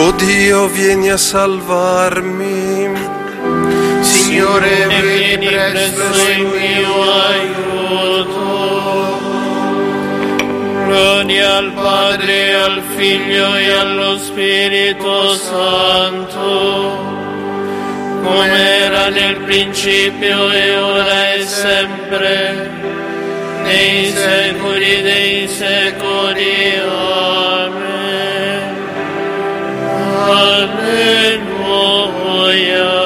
O Dio, vieni a salvarmi. Signore, vieni presto in mio aiuto. Gloria al Padre, al Figlio e allo Spirito Santo, come era nel principio e ora e sempre, nei secoli dei secoli. Amen. Alleluia.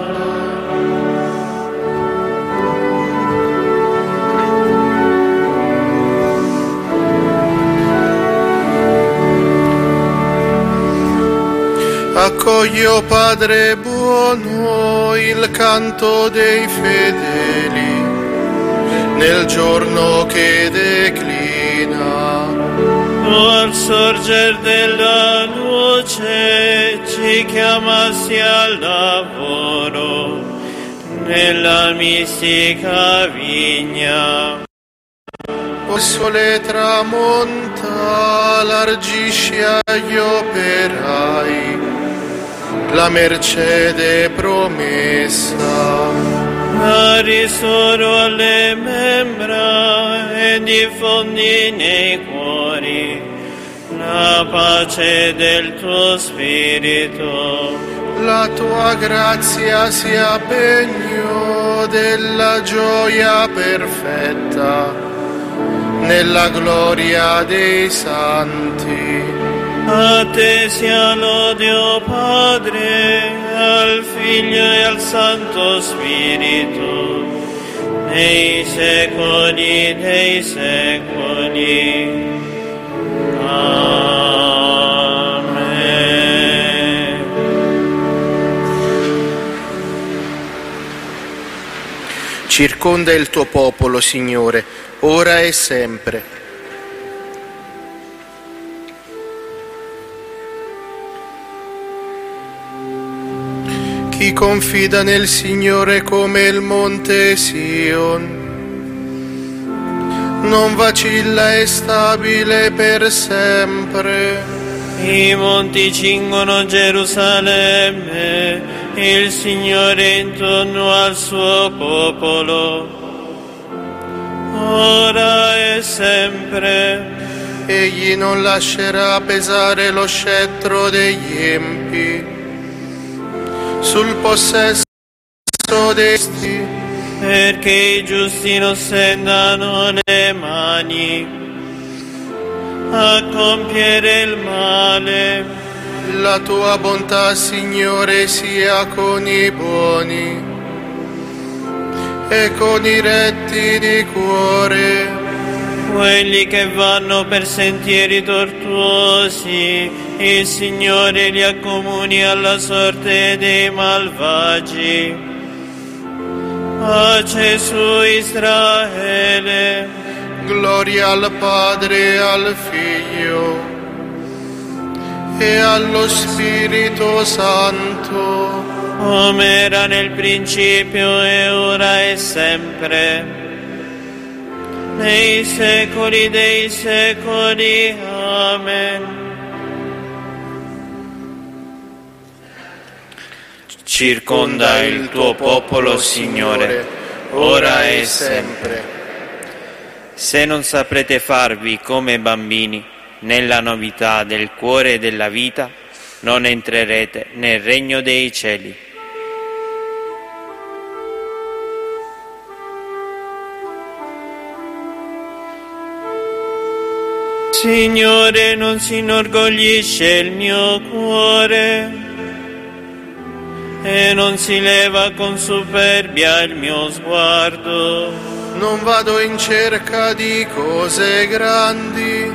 Accoglio, Padre buono, il canto dei fedeli nel giorno che declina. Tu al sorger della luce ci chiamasti al lavoro nella mistica vigna. O sole tramonta, largisci agli operai la mercede promessa. Dare solo alle membra e diffondi nei cuori la pace del tuo spirito. La tua grazia sia pegno della gioia perfetta nella gloria dei santi. A te sia lode, o Padre, al Figlio e al Santo Spirito, nei secoli dei secoli. Amen. Circonda il tuo popolo, Signore, ora e sempre. Chi confida nel Signore come il monte Sion, non vacilla, è stabile per sempre. I monti cingono Gerusalemme, il Signore intorno al suo popolo, ora e sempre. Egli non lascerà pesare lo scettro degli empi sul possesso desti, perché i giusti non stendano le mani a compiere il male. La tua bontà, Signore, sia con i buoni e con i retti di cuore. Quelli che vanno per sentieri tortuosi, il Signore li accomuni alla sorte dei malvagi. Pace su Israele. Gloria al Padre, al Figlio e allo Spirito Santo, come era nel principio e ora e sempre, nei secoli dei secoli. Amen. Circonda il tuo popolo, Signore, ora e sempre. Se non saprete farvi come bambini nella novità del cuore e della vita, non entrerete nel regno dei cieli. Signore, non si inorgoglisce il mio cuore e non si leva con superbia il mio sguardo. Non vado in cerca di cose grandi,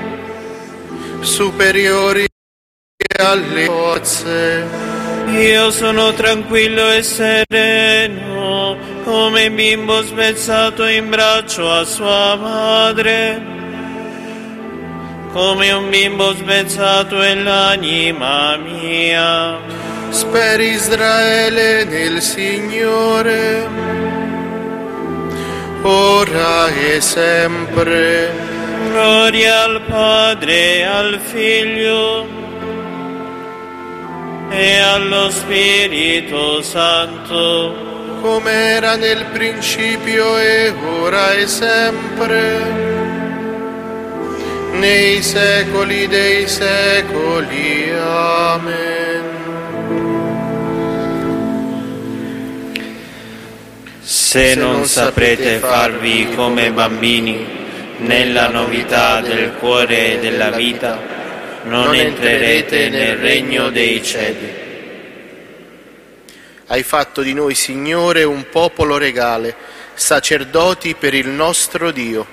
superiori alle cozze. Io sono tranquillo e sereno, come bimbo spezzato in braccio a sua madre. Come un bimbo spezzato è l'anima mia. Speri Israele nel Signore, ora e sempre. Gloria al Padre e al Figlio e allo Spirito Santo, come era nel principio e ora e sempre, nei secoli dei secoli. Amen. Se non saprete farvi come bambini nella novità del cuore e della vita, non entrerete nel regno dei cieli. Hai fatto di noi, Signore, un popolo regale, sacerdoti per il nostro Dio.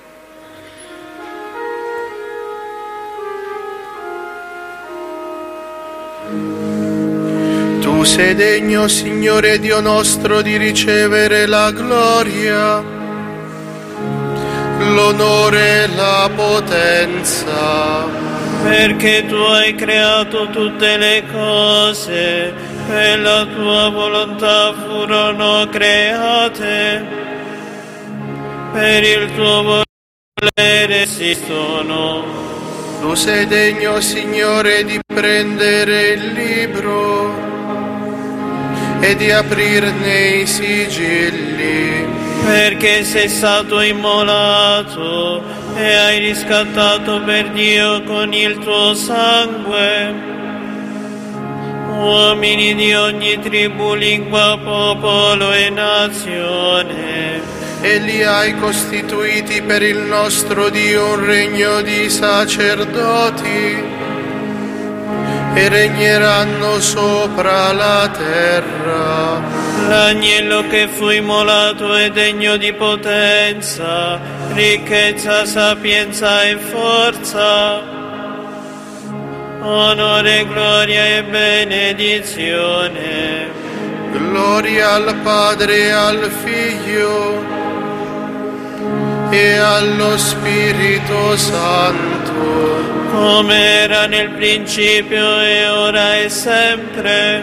Tu sei degno, Signore Dio nostro, di ricevere la gloria, l'onore e la potenza, perché tu hai creato tutte le cose, per la tua volontà furono create, per il tuo volere esistono. Tu sei degno, Signore, di prendere il libro e di aprirne i sigilli, perché sei stato immolato e hai riscattato per Dio con il tuo sangue uomini di ogni tribù, lingua, popolo e nazione. e li hai costituiti per il nostro Dio un regno di sacerdoti, e regneranno sopra la terra. L'agnello che fu immolato è degno di potenza, ricchezza, sapienza e forza, onore, gloria e benedizione. Gloria al Padre e al Figlio e allo Spirito Santo, come era nel principio e ora e sempre,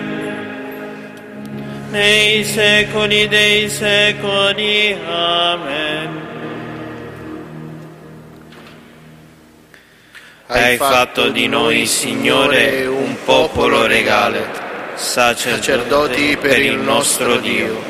nei secoli dei secoli. Amen. Hai fatto di noi, Signore, un popolo regale, sacerdoti per il nostro Dio.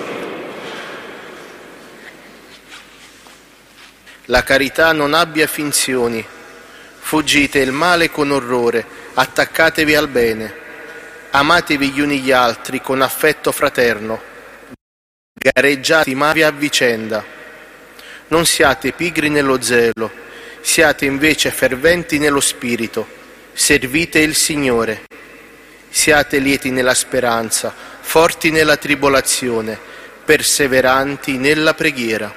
La carità non abbia finzioni. Fuggite il male con orrore, attaccatevi al bene. Amatevi gli uni gli altri con affetto fraterno. Gareggiate mai a vicenda. Non siate pigri nello zelo, siate invece ferventi nello spirito. Servite il Signore. Siate lieti nella speranza, forti nella tribolazione, perseveranti nella preghiera.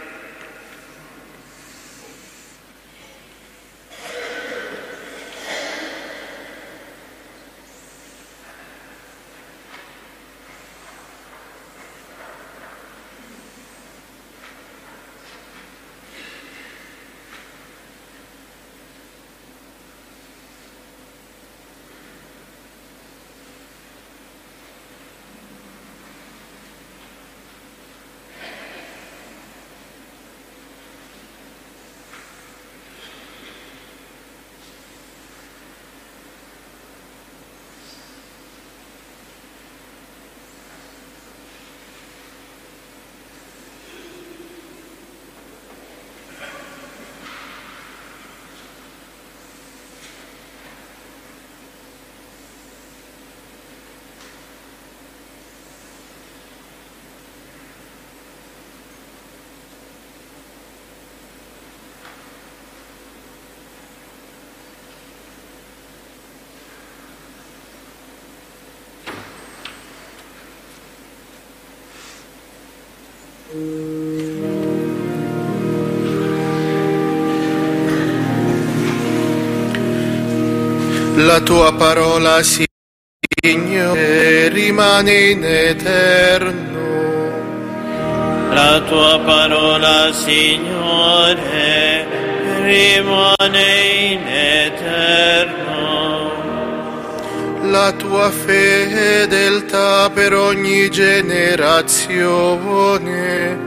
La tua parola, Signore, rimane in eterno. La tua parola, Signore, rimane in eterno. La tua fedeltà per ogni generazione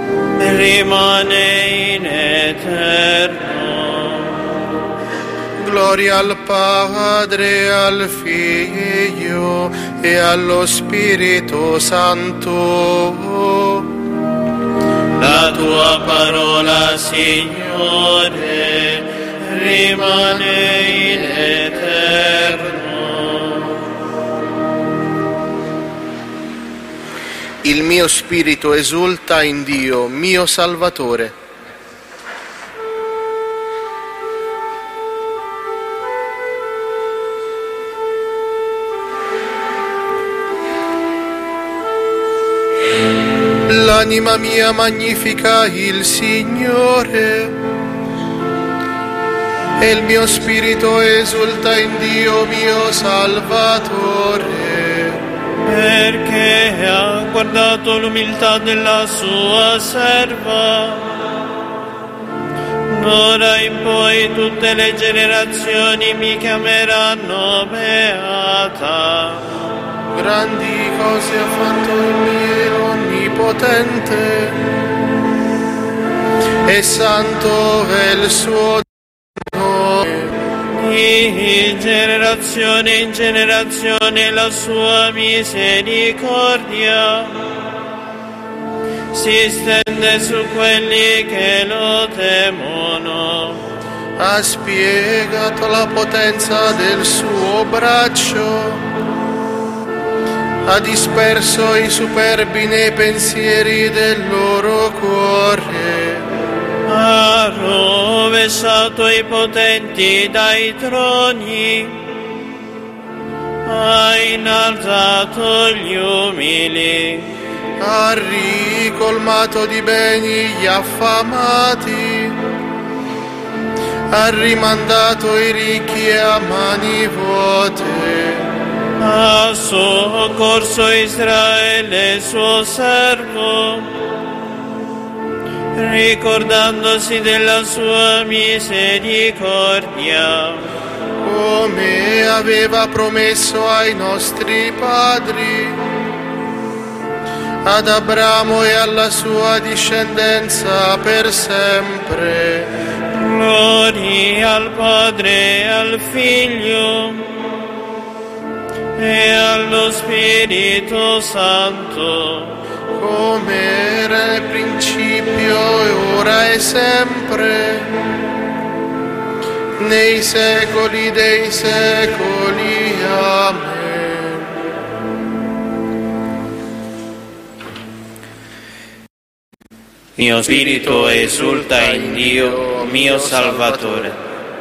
rimane in eterno. Gloria al Padre, al Figlio e allo Spirito Santo. La tua parola, Signore, rimane in eterno. Il mio spirito esulta in Dio, mio Salvatore. L'anima mia magnifica il Signore e il mio spirito esulta in Dio mio Salvatore. Perché ha guardato l'umiltà della sua serva. D'ora in poi tutte le generazioni mi chiameranno beata. Grandi cose ha fatto il mio Onnipotente e santo è il suo nome. Di generazione in generazione la sua misericordia si stende su quelli che lo temono. Ha spiegato la potenza del suo braccio, ha disperso i superbi nei pensieri del loro cuore. Ha rovesciato i potenti dai troni, ha innalzato gli umili, Ha ricolmato di beni gli affamati, ha rimandato i ricchi a mani vuote. ha soccorso Israele suo servo, ricordandosi della sua misericordia, Come aveva promesso ai nostri padri, ad Abramo e alla sua discendenza per sempre. gloria al Padre e al Figlio e allo Spirito Santo, Come era nel principio e ora e sempre, nei secoli dei secoli. Amen. Mio spirito esulta in Dio, mio Salvatore.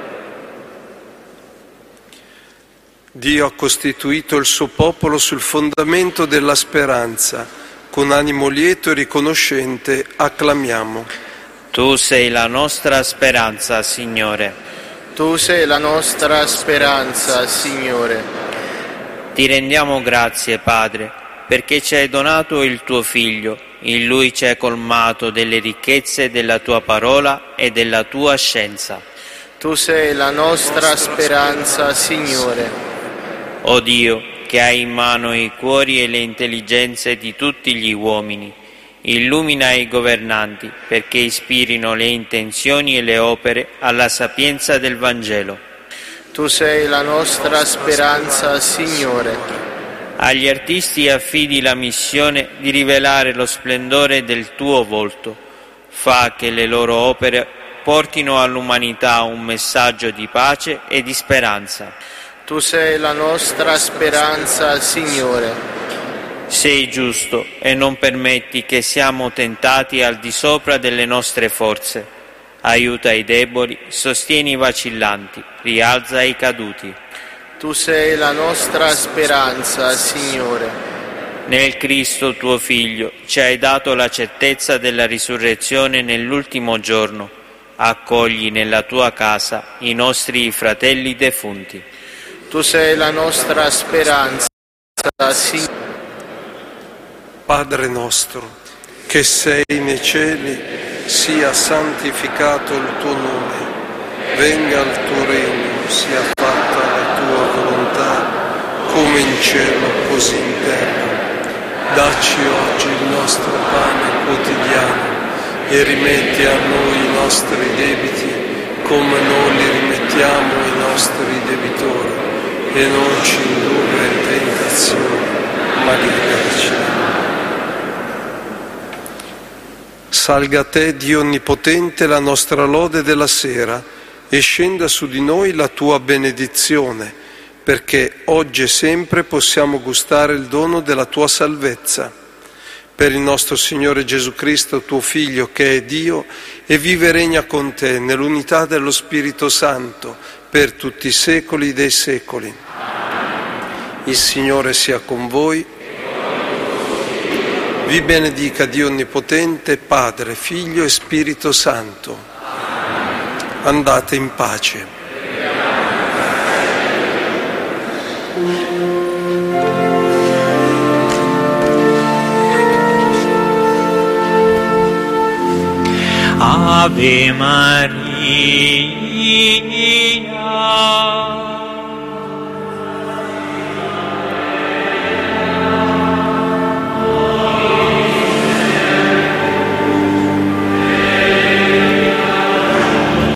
Dio ha costituito il suo popolo sul fondamento della speranza. Con animo lieto e riconoscente acclamiamo. Tu sei la nostra speranza, Signore. Tu sei la nostra speranza, Signore. Ti rendiamo grazie, Padre, perché ci hai donato il tuo Figlio. In Lui ci hai colmato delle ricchezze della tua parola e della tua scienza. Tu sei la nostra speranza, Signore. O Dio, che hai in mano i cuori e le intelligenze di tutti gli uomini, illumina i governanti perché ispirino le intenzioni e le opere alla sapienza del Vangelo. Tu sei la nostra speranza, Signore. Agli artisti affidi la missione di rivelare lo splendore del tuo volto. Fa che le loro opere portino all'umanità un messaggio di pace e di speranza. Tu sei la nostra speranza, Signore. Sei giusto e non permetti che siamo tentati al di sopra delle nostre forze. Aiuta i deboli, sostieni i vacillanti, rialza i caduti. Tu sei la nostra speranza, Signore. Nel Cristo tuo Figlio ci hai dato la certezza della risurrezione nell'ultimo giorno. Accogli nella tua casa i nostri fratelli defunti. Tu sei la nostra speranza, Signore. Padre nostro, che sei nei cieli, sia santificato il tuo nome. Venga il tuo regno, sia fatta la tua volontà, come in cielo così in terra. Dacci oggi il nostro pane quotidiano e rimetti a noi i nostri debiti, come noi li rimettiamo ammoniamo i nostri debitori e non ci indurre in tentazione, ma liberaci. Salga a te, Dio Onnipotente, la nostra lode della sera e scenda su di noi la tua benedizione, perché oggi e sempre possiamo gustare il dono della tua salvezza. Per il nostro Signore Gesù Cristo, tuo Figlio, che è Dio e vive e regna con te nell'unità dello Spirito Santo per tutti i secoli dei secoli. Il Signore sia con voi. Vi benedica Dio Onnipotente, Padre, Figlio e Spirito Santo. Andate in pace. Ave Maria.